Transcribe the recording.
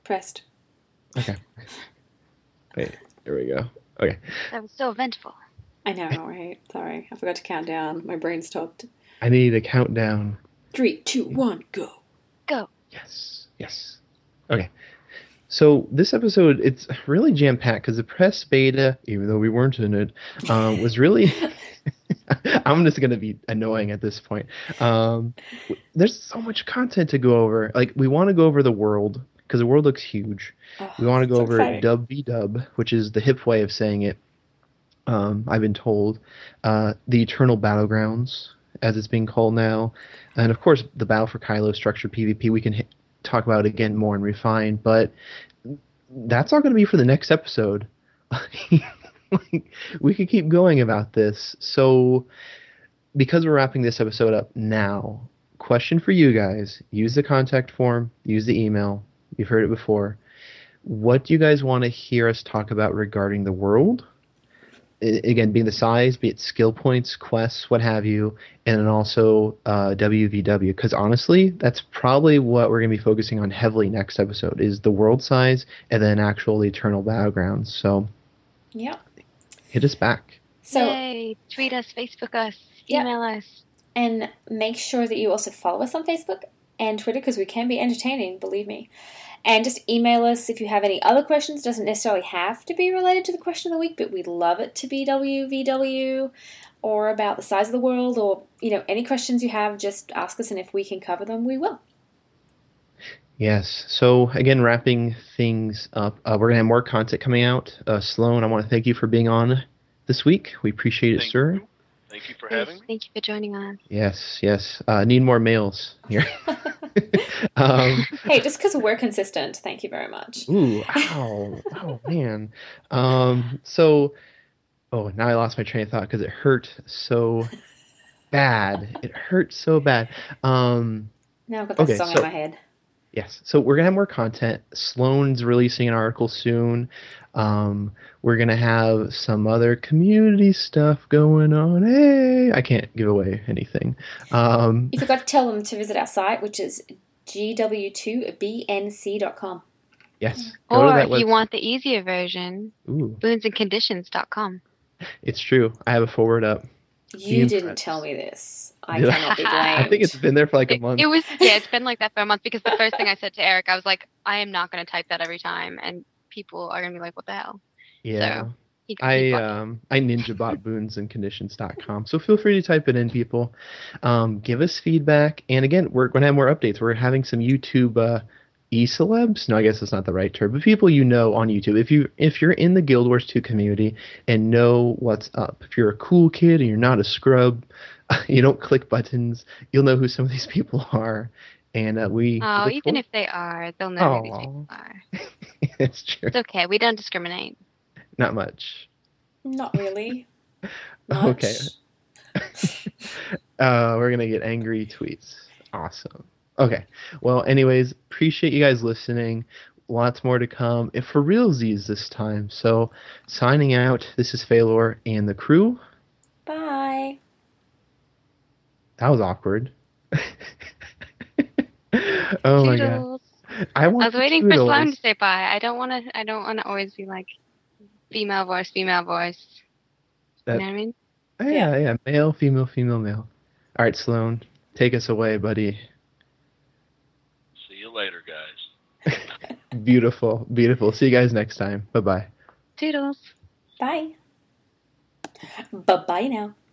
Pressed. Okay. Wait, here we go. Okay. That was so eventful. I know, right? Sorry, I forgot to count down. My brain stopped. I need a countdown. 3, 2, 1, go. Go. Yes. Okay. So this episode, it's really jam-packed because the press beta, even though we weren't in it, was really... I'm just going to be annoying at this point. There's so much content to go over. Like, we want to go over the world, because the world looks huge. We want to go over Dub v Dub, which is the hip way of saying it, I've been told. The Eternal Battlegrounds, as it's being called now. And, of course, the Battle for Kylo structured PvP. We can talk about it again more and refine, but that's all going to be for the next episode. Like, we could keep going about this. So, because we're wrapping this episode up now, question for you guys. Use the contact form. Use the email. You've heard it before. What do you guys want to hear us talk about regarding the world? Again, being the size, be it skill points, quests, what have you, and then also WVW. Because honestly, that's probably what we're going to be focusing on heavily next episode, is the world size and then actual Eternal Battlegrounds. So, yeah. Hit us back. So, yay! Tweet us, Facebook us, email us. And make sure that you also follow us on Facebook and Twitter, because we can be entertaining, believe me. And just email us if you have any other questions. It doesn't necessarily have to be related to the question of the week, but we'd love it to be WVW or about the size of the world, or, you know, any questions you have, just ask us, and if we can cover them, we will. Yes. So, again, wrapping things up, we're going to have more content coming out. Sloan, I want to thank you for being on this week. We appreciate it, sir. Thank you for having me. Thank you for joining us. Yes. Need more males here. Hey, just because we're consistent, thank you very much. Ooh, ow. Oh, man. So, now I lost my train of thought because it hurt so bad. It hurt so bad. Now I've got that song in my head. Yes, so we're going to have more content. Sloan's releasing an article soon. We're going to have some other community stuff going on. Hey, I can't give away anything. You forgot to tell them to visit our site, which is gw2bnc.com. Yes. Or if you want the easier version, boonsandconditions.com. It's true. I have a forward up. You didn't tell me this. I cannot be blamed. I think it's been there for like a month. It's been like that for a month, because the first thing I said to Eric, I was like, I am not going to type that every time, and people are going to be like, what the hell? Yeah. So, I ninjabot boonsandconditions.com. So feel free to type it in, people. Give us feedback. And again, we're going to have more updates. We're having some YouTube e-celebs. No, I guess that's not the right term, but people you know on YouTube. If you're in the Guild Wars 2 community and know what's up, if you're a cool kid and you're not a scrub, you don't click buttons, you'll know who some of these people are. And even if they are, they'll know who these people are. It's true. It's okay. We don't discriminate. Not much. Not really. Much. Okay. We're going to get angry tweets. Awesome. Okay. Well, anyways, appreciate you guys listening. Lots more to come. And for realsies this time. So, signing out, this is Phalor and the crew. Bye. That was awkward. Oh my god. I was waiting for Sloan to say bye. I don't want to always be like female voice. You know what I mean? Yeah. Male, female, male. All right, Sloan, take us away, buddy. See you later, guys. Beautiful. See you guys next time. Bye-bye. Toodles. Bye. Bye-bye now.